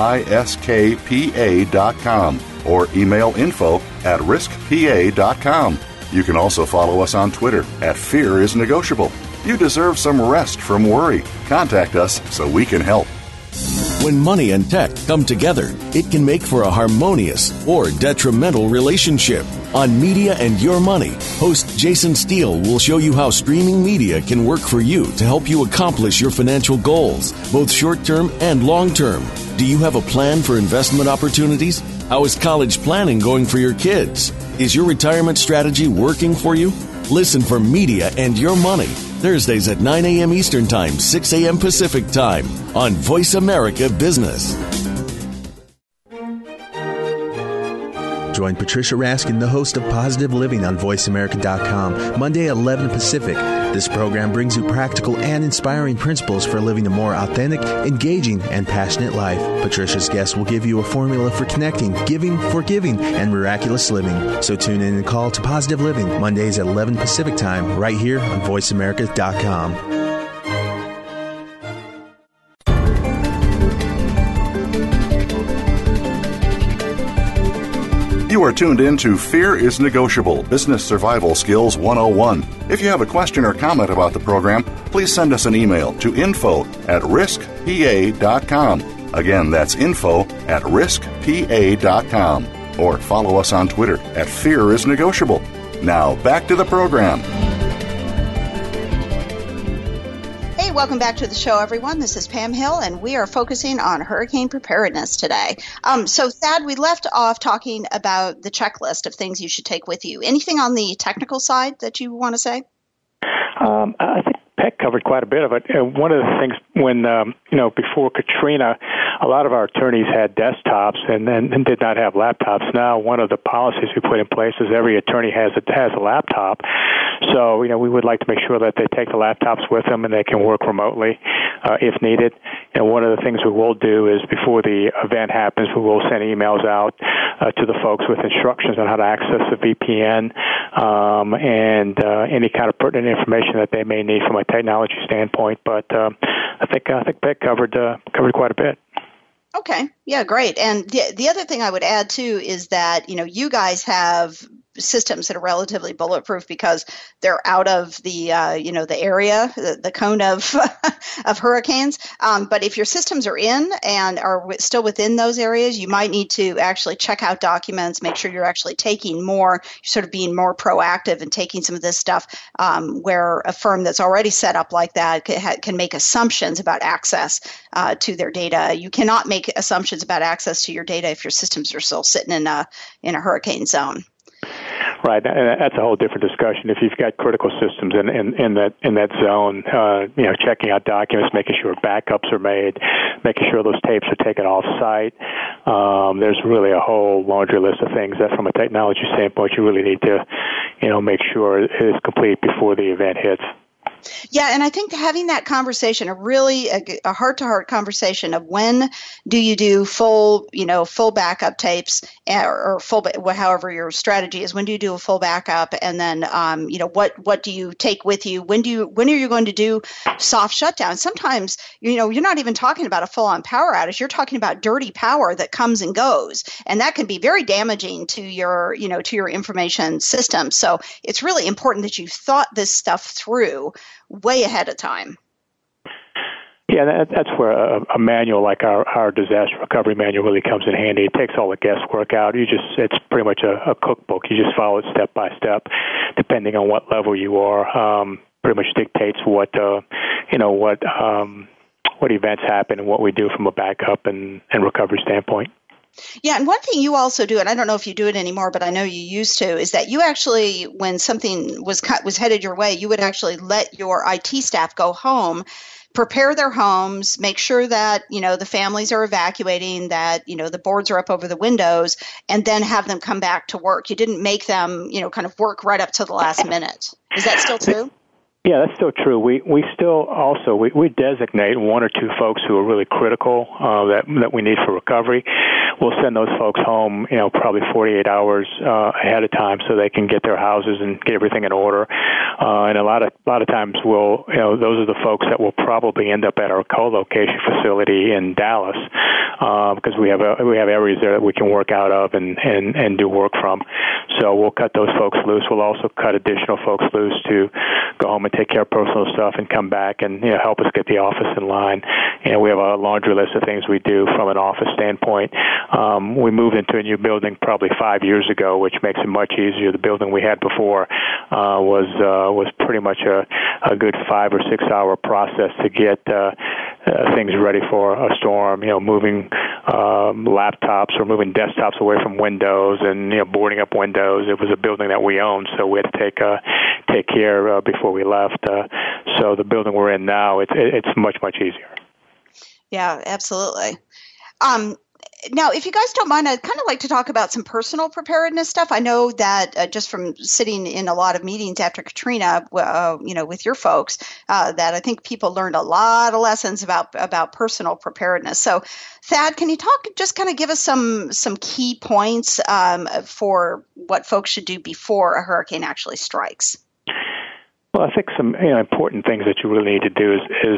riskpa.com or email info@riskpa.com. You can also follow us on Twitter @FearIsNegotiable. You deserve some rest from worry. Contact us so we can help. When money and tech come together, it can make for a harmonious or detrimental relationship. On Media and Your Money, host Jason Steele will show you how streaming media can work for you to help you accomplish your financial goals, both short-term and long-term. Do you have a plan for investment opportunities? How is college planning going for your kids? Is your retirement strategy working for you? Listen for Media and Your Money, Thursdays at 9 a.m. Eastern Time, 6 a.m. Pacific Time on Voice America Business. Join Patricia Raskin, the host of Positive Living on VoiceAmerica.com, Monday at 11 Pacific. This program brings you practical and inspiring principles for living a more authentic, engaging, and passionate life. Patricia's guests will give you a formula for connecting, giving, forgiving, and miraculous living. So tune in and call to Positive Living, Mondays at 11 Pacific Time, right here on VoiceAmerica.com. You are tuned in to Fear is Negotiable, Business Survival Skills 101. If you have a question or comment about the program, please send us an email to info@riskpa.com. Again, that's info@riskpa.com. Or follow us on Twitter @FearIsNegotiable. Now, back to the program. Welcome back to the show, everyone. This is Pam Hill, and we are focusing on hurricane preparedness today. So, Thad, we left off talking about the checklist of things you should take with you. Anything on the technical side that you want to say? I think Peck covered quite a bit of it. One of the things when, before Katrina, a lot of our attorneys had desktops and did not have laptops. Now, one of the policies we put in place is every attorney has a laptop. So, we would like to make sure that they take the laptops with them and they can work remotely if needed. And one of the things we will do is before the event happens, we will send emails out to the folks with instructions on how to access the VPN and any kind of pertinent information that they may need from a technology standpoint. But I think Beck covered quite a bit. Okay. Yeah, great. And the other thing I would add, too, is that, you guys have systems that are relatively bulletproof because they're out of the, the area, the cone of of hurricanes. But if your systems are in and are still within those areas, you might need to actually check out documents, make sure you're actually taking more, you're sort of being more proactive and taking some of this stuff where a firm that's already set up like that can make assumptions about access to their data. You cannot make assumptions about access to your data if your systems are still sitting in a hurricane zone. Right, and that's a whole different discussion. If you've got critical systems in that zone, checking out documents, making sure backups are made, making sure those tapes are taken off site. There's really a whole laundry list of things that, from a technology standpoint, you really need to, make sure is complete before the event hits. Yeah, and I think having that conversation, a heart-to-heart conversation of when do you do full backup tapes or full, however your strategy is, when do you do a full backup, and then what do you take with you? When are you going to do soft shutdown? Sometimes you're not even talking about a full-on power outage. You're talking about dirty power that comes and goes, and that can be very damaging to your information system. So it's really important that you've thought this stuff through way ahead of time. Yeah, that's where a manual like our disaster recovery manual really comes in handy. It takes all the guesswork out. It's pretty much a cookbook. You just follow it step by step, depending on what level you are. Pretty much dictates what events happen and what we do from a backup and recovery standpoint. Yeah, and one thing you also do, and I don't know if you do it anymore, but I know you used to, is that you actually, when something was headed your way, you would actually let your IT staff go home, prepare their homes, make sure that, the families are evacuating, that, the boards are up over the windows, and then have them come back to work. You didn't make them, kind of work right up to the last minute. Is that still true? Yeah, that's still true. We still also we designate one or two folks who are really critical that we need for recovery. we'll send those folks home, probably 48 hours ahead of time so they can get their houses and get everything in order. And a lot of times those are the folks that will probably end up at our co-location facility in Dallas, because we have areas there that we can work out of and do work from. So we'll cut those folks loose. We'll also cut additional folks loose to go home and take care of personal stuff and come back and help us get the office in line. And we have a laundry list of things we do from an office standpoint. We moved into a new building probably 5 years ago, which makes it much easier. The building we had before was pretty much a good 5 or 6 hour process to get things ready for a storm. Moving laptops or moving desktops away from windows and boarding up windows. It was a building that we owned, so we had to take care before we left. So the building we're in now, it's much easier. Yeah, absolutely. Now, if you guys don't mind, I'd kind of like to talk about some personal preparedness stuff. I know that just from sitting in a lot of meetings after Katrina, with your folks, that I think people learned a lot of lessons about personal preparedness. So, Thad, can you just kind of give us some key points for what folks should do before a hurricane actually strikes? Well, I think some important things that you really need to do is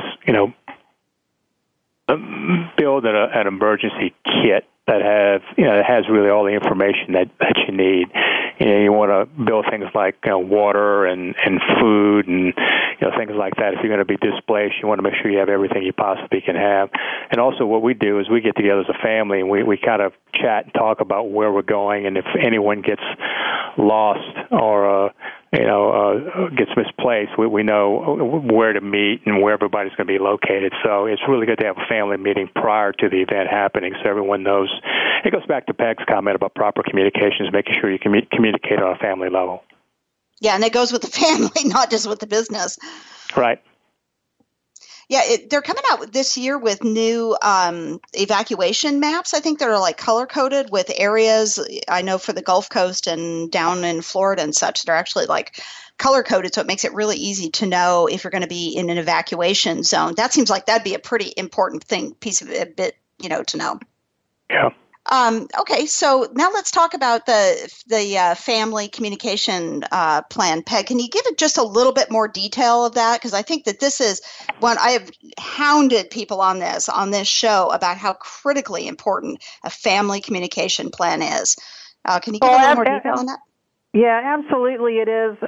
build an emergency kit that has really all the information that you need. You want to build things like water and food and things like that. If you're going to be displaced, you want to make sure you have everything you possibly can have. And also, what we do is we get together as a family and we kind of chat and talk about where we're going, and if anyone gets lost or gets misplaced, we know where to meet and where everybody's going to be located. So it's really good to have a family meeting prior to the event happening so everyone knows. It goes back to Peg's comment about proper communications, making sure you communicate on a family level. Yeah, and it goes with the family, not just with the business. Right. Yeah, they're coming out this year with new evacuation maps. I think they're like color-coded with areas, I know for the Gulf Coast and down in Florida and such, they're actually like color-coded, so it makes it really easy to know if you're going to be in an evacuation zone. That seems like that'd be a pretty important piece of it, to know. Yeah. Okay, so now let's talk about the family communication plan. Peg, can you give it just a little bit more detail of that? Because I think that this is one I have hounded people on this show about how critically important a family communication plan is. Can you give a little more detail on that? Yeah, absolutely it is.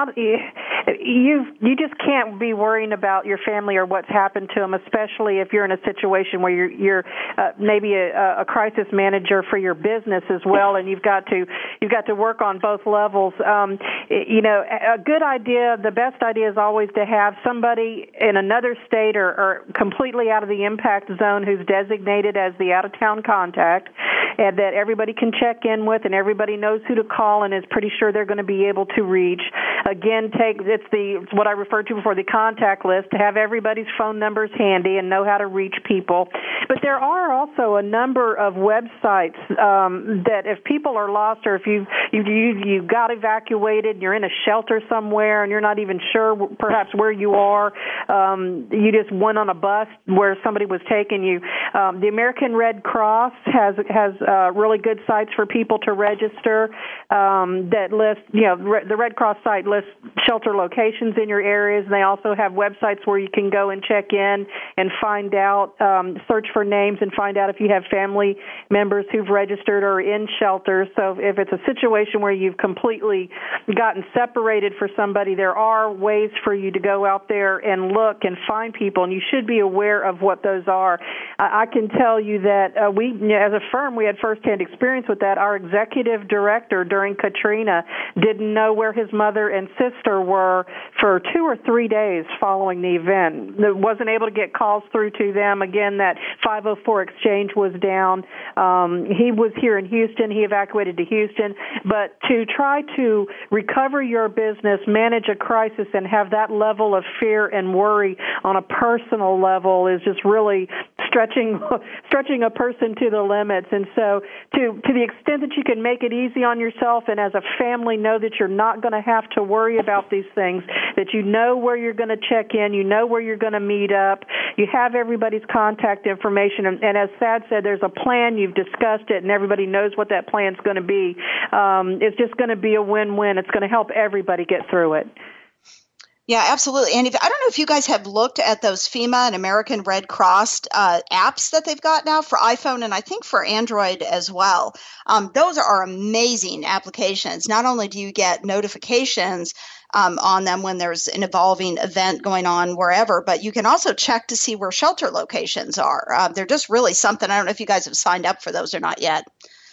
You just can't be worrying about your family or what's happened to them, especially if you're in a situation where you're maybe a crisis manager for your business as well, and you've got to work on both levels. A good idea, the best idea is always to have somebody in another state or completely out of the impact zone who's designated as the out-of-town contact, and that everybody can check in with, and everybody knows who to call and is pretty sure they're going to be able to reach. Again, it's what I referred to before, the contact list, to have everybody's phone numbers handy and know how to reach people. But there are also a number of websites that if people are lost or if you got evacuated, you're in a shelter somewhere and you're not even sure perhaps where you are, you just went on a bus where somebody was taking you. The American Red Cross has really good sites for people to register that list, the Red Cross site lists shelter locations in your areas, and they also have websites where you can go and check in and find out, search for names and find out if you have family members who've registered or in shelters. So if it's a situation where you've completely gotten separated for somebody, there are ways for you to go out there and look and find people, and you should be aware of what those are. I can tell you that we, as a firm, we had firsthand experience with that. Our executive director during Katrina didn't know where his mother and sister were for 2 or 3 days following the event. Wasn't able to get calls through to them. Again, that 504 exchange was down. He was here in Houston. He evacuated to Houston. But to try to recover your business, manage a crisis, and have that level of fear and worry on a personal level is just really stretching a person to the limits. And so to the extent that you can make it easy on yourself and as a family know that you're not going to have to worry about these things, that you know where you're going to check in, you know where you're going to meet up, you have everybody's contact information, and as Thad said, there's a plan, you've discussed it, and everybody knows what that plan's going to be. It's just going to be a win-win. It's going to help everybody get through it. Yeah, absolutely. And I don't know if you guys have looked at those FEMA and American Red Cross apps that they've got now for iPhone and I think for Android as well. Those are amazing applications. Not only do you get notifications on them when there's an evolving event going on wherever, but you can also check to see where shelter locations are. They're just really something. I don't know if you guys have signed up for those or not yet.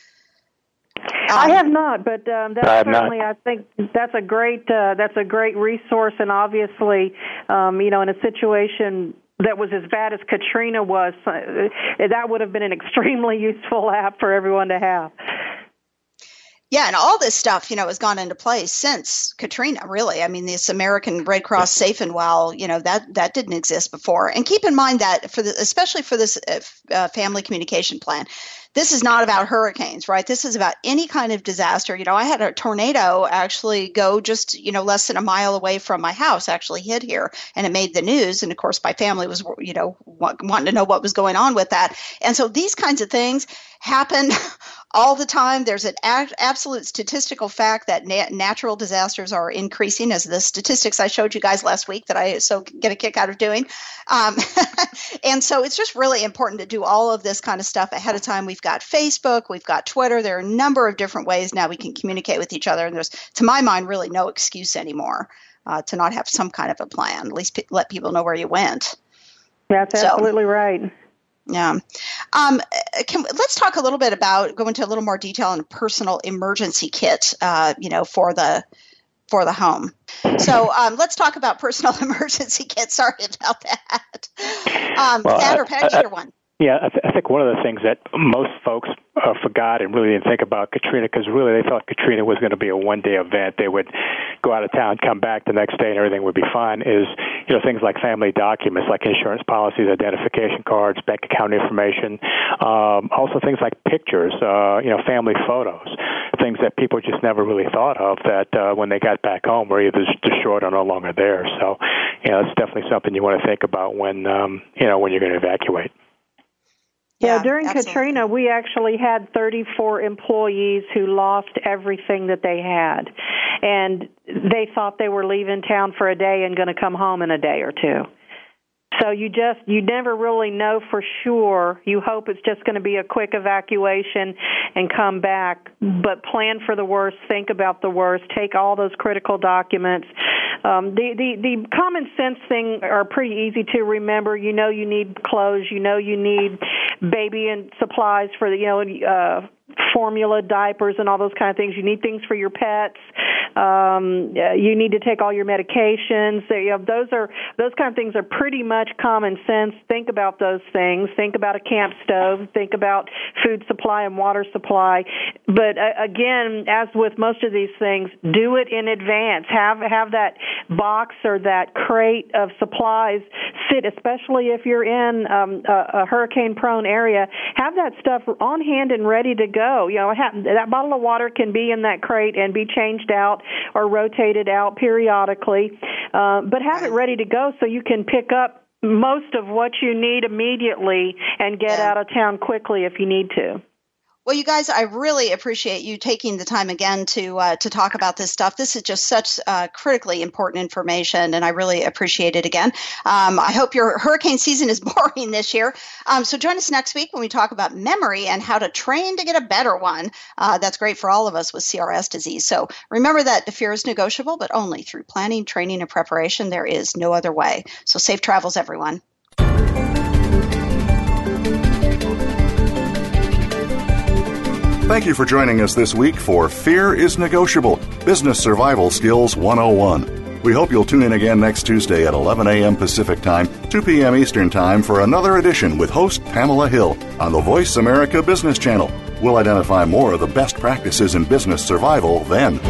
I have not, but that's certainly, I think that's a great resource, and obviously, in a situation that was as bad as Katrina was, that would have been an extremely useful app for everyone to have. Yeah, and all this stuff, has gone into place since Katrina, really. I mean, this American Red Cross Safe and Well, that didn't exist before. And keep in mind that especially for this family communication plan, this is not about hurricanes, right? This is about any kind of disaster. I had a tornado actually go just, less than a mile away from my house, actually hit here, and it made the news. And of course, my family was, wanting to know what was going on with that. And so these kinds of things happen all the time. There's an absolute statistical fact that natural disasters are increasing, as the statistics I showed you guys last week that I so get a kick out of doing. And so it's just really important to do all of this kind of stuff ahead of time. We've got Facebook, we've got Twitter. There are a number of different ways now we can communicate with each other. And there's, to my mind, really no excuse anymore to not have some kind of a plan. At least let people know where you went. That's absolutely right. Yeah. Let's talk a little bit about, go into a little more detail on a personal emergency kit, for the home. So let's talk about personal emergency kits. Sorry about that. Thad or Patty, either one. Yeah, I think one of the things that most folks forgot and really didn't think about Katrina, because really they thought Katrina was going to be a one-day event. They would go out of town, come back the next day, and everything would be fine, is things like family documents, like insurance policies, identification cards, bank account information, also things like pictures, family photos, things that people just never really thought of that when they got back home were either destroyed or no longer there. So, it's definitely something you want to think about when you're going to evacuate. Yeah, during Katrina, we actually had 34 employees who lost everything that they had. And they thought they were leaving town for a day and going to come home in a day or two. So you never really know for sure. You hope it's just going to be a quick evacuation and come back, but plan for the worst, think about the worst, take all those critical documents. The common sense thing are pretty easy to remember. You need clothes, you need baby and supplies for the formula, diapers, and all those kind of things. You need things for your pets. You need to take all your medications. Those kind of things are pretty much common sense. Think about those things. Think about a camp stove. Think about food supply and water supply. But again, as with most of these things, do it in advance. Have that box or that crate of supplies sit, especially if you're in a hurricane-prone area. Have that stuff on hand and ready to go. That bottle of water can be in that crate and be changed out or rotated out periodically, but have it ready to go so you can pick up most of what you need immediately and get out of town quickly if you need to. Well, you guys, I really appreciate you taking the time again to talk about this stuff. This is just such critically important information, and I really appreciate it again. I hope your hurricane season is boring this year. So join us next week when we talk about memory and how to train to get a better one. That's great for all of us with CRS disease. So remember that the fear is negotiable, but only through planning, training, and preparation. There is no other way. So safe travels, everyone. Thank you for joining us this week for Fear is Negotiable, Business Survival Skills 101. We hope you'll tune in again next Tuesday at 11 a.m. Pacific Time, 2 p.m. Eastern Time for another edition with host Pamela Hill on the Voice America Business Channel. We'll identify more of the best practices in business survival then.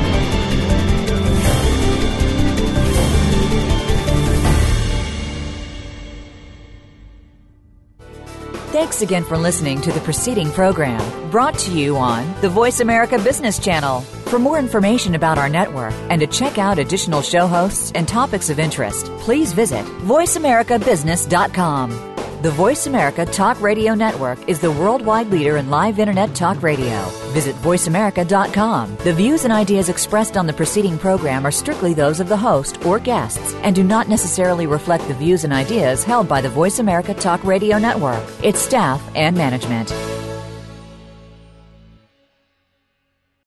Thanks again for listening to the preceding program brought to you on the Voice America Business Channel. For more information about our network and to check out additional show hosts and topics of interest, please visit voiceamericabusiness.com. The Voice America Talk Radio Network is the worldwide leader in live Internet talk radio. Visit voiceamerica.com. The views and ideas expressed on the preceding program are strictly those of the host or guests and do not necessarily reflect the views and ideas held by the Voice America Talk Radio Network, its staff, and management.